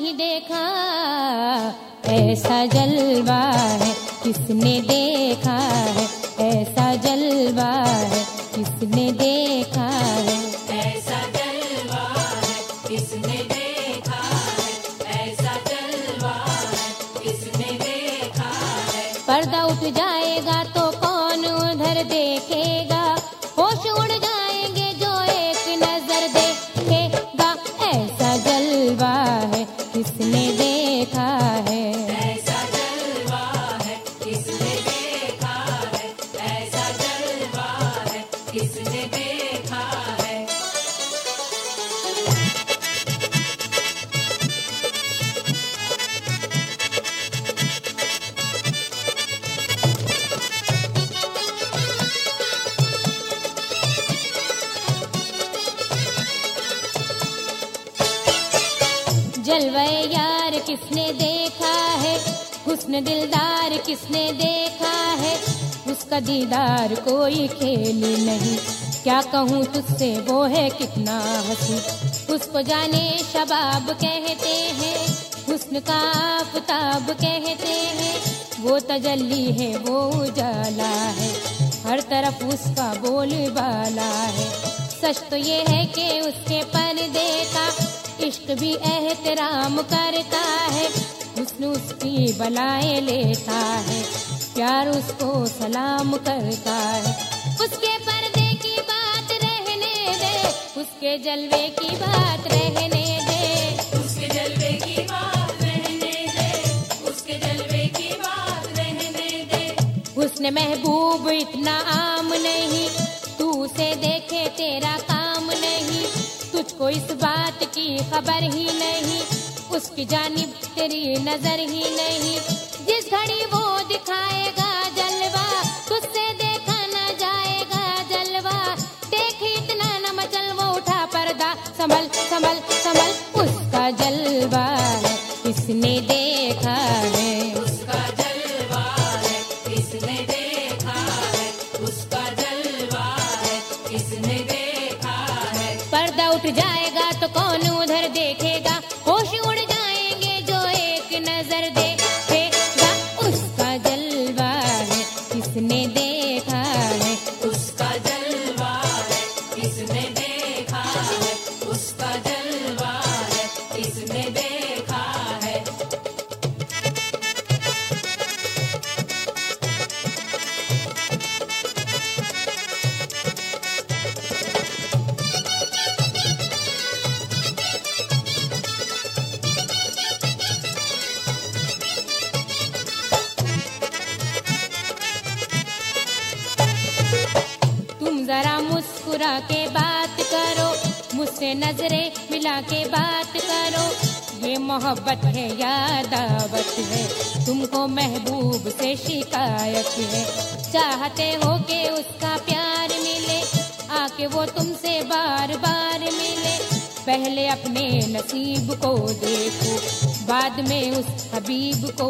नहीं देखा ऐसा जलवा है, किसने देखा है ऐसा जलवा है, किसने देखा है ऐसा जलवा है, किसने देखा है ऐसा जलवा है, किसने देखा है। पर्दा उठ जाएगा तो कौन उधर देखेगा, होश उड़ जाएंगे जो एक नजर देखेगा। ऐसा जलवा है, किसने देखा है ऐसा जलवा है, किसने देखा है ऐसा जलवा है, किसने देखा है। जलवे यार किसने देखा है, हुस्न दिलदार किसने देखा है, उसका दीदार कोई खेल नहीं। क्या कहूँ तुझसे वो है कितना हंसी, उसको जाने शबाब कहते हैं, हुस्न का आफताब कहते हैं। वो तजल्ली है वो उजाला है, हर तरफ उसका बोलबाला है। सच तो ये है कि उसके पर्दे का इश्क भी एहतराम करता है, हुस्न उसकी बलाएं लेता है, प्यार उसको सलाम करता है। उसके पर्दे की बात रहने दे, उसके जलवे की बात रहने दे, उसके जलवे की बात रहने दे, उसके जलवे की बात रहने दे। हुस्न महबूब इतना आम नहीं, तू उसे देखे तेरा काम नहीं। तुझको इस बात की खबर ही नहीं, उसकी जानिब तेरी नजर ही नहीं। जिस घड़ी वो दिखाएगा जलवा, तुझसे देखा न जाएगा जलवा। देख इतना न मचल, वो उठा पर्दा, संभल संभल संभल। उसका जलवा है, किसने देखा है उसका जलवा है, किसने देखा है उसका जलवा है, किसने देखा है। पर्दा उठ जाएगा तो कौन उधर देखेगा, होश उड़ जाएंगे जो एक नजर देखेगा। उसका जलवा है, किसने देखा है उसका जलवा है, किसने देखा है उसका जलवा है, किसने देखा है। तुम जरा मुस्कुरा के बात करो, मुझसे नजरें मिला के बात करो। ये मोहब्बत है या दावत है, तुमको महबूब से शिकायत है। चाहते हो कि उसका प्यार मिले, आके वो तुमसे बार बार मिले। पहले अपने नसीब को देखो, बाद में उस हबीब को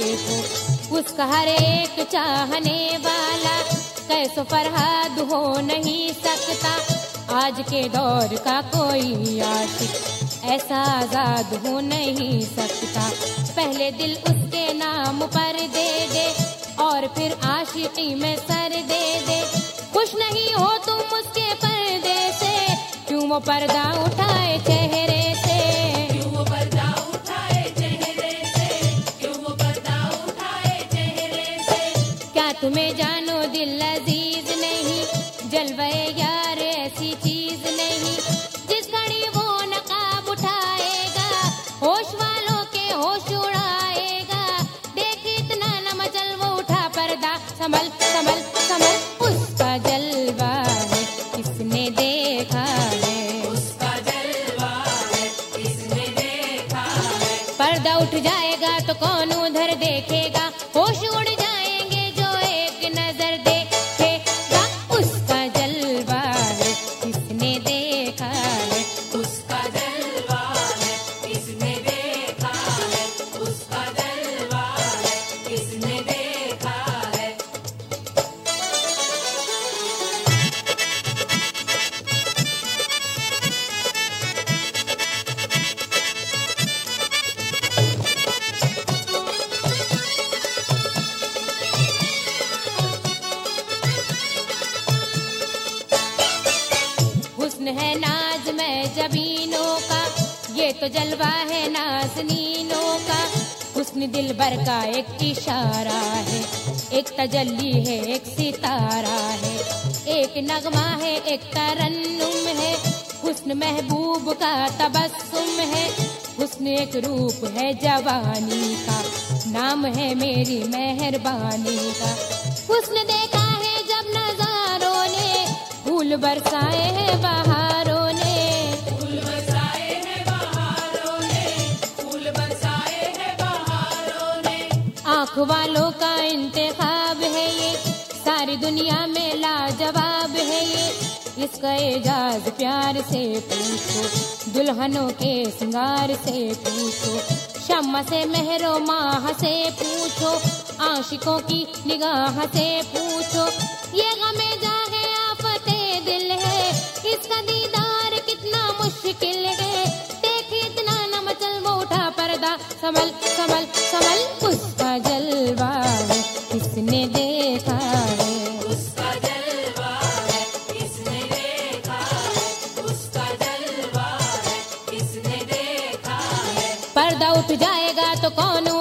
देखो। उसका हर एक चाहने वाला कैसो फरहाद हो नहीं सकता। आज के दौर का कोई आशिक ऐसा आजाद हो नहीं सकता। पहले दिल उसके नाम पर दे दे, और फिर आशिकी में सर दे दे। खुश नहीं हो तुम उसके पर्दे से, क्यों वो पर्दा उठाए चेहरे से। क्यों वो पर्दा उठाए चेहरे से, क्यों वो पर्दा उठाए चेहरे से। क्या तुम्हें जानो दिल अजीज नहीं, जलवे यार ऐसी चीज नहीं। जिस घड़ी वो नकाब उठाएगा, होश वालों के होश उड़ाएगा। देख इतना न मचल, वो उठा पर्दा, संभल संभल संभल। उसका जलवा है, किसने देखा है उसका जलवा है, किसने देखा है। पर्दा उठ जाएगा तो कौन उधर देखेगा, होश उड़ जाएंगे जो एक नजर देखेगा। उसका जलवा है, किसने देखा है उसका जलवा है, किसने देखा है उसका जलवा है, किसने देखा है। तो जलवा है नाज़नीनों का, हुस्न दिलबर का एक इशारा है, एक तजल्ली है एक सितारा है, एक नगमा है एक तरन्नुम है, हुस्न महबूब का तबस्सुम है, हुस्न एक रूप है जवानी का, नाम है मेरी मेहरबानी का। हुस्न देखा है जब नजारों ने, फूल बरसाए हैं बहारों ने, फूल बरसाए हैं बहारों ने, फूल बरसाए हैं बहारों ने। आँख वालों का इंतखाब है ये, सारी दुनिया में लाजवाब है ये, इसका एजाज प्यार से पूछो, दुल्हनों के सिंगार से पूछो, शम्मा से मेहरो माह से पूछो, आशिकों की निगाह से पूछो, ये गमे जागे आफते दिल है, इसका दीदार कितना मुश्किल है, देख इतना न मचल वो उठा पर्दा, संभल संभल संभल उसका जलवा है किसने देखा है, उसका जलवा है किसने देखा है, उसका जलवा है किसने देखा है। पर्दा उठ जाएगा तो कौन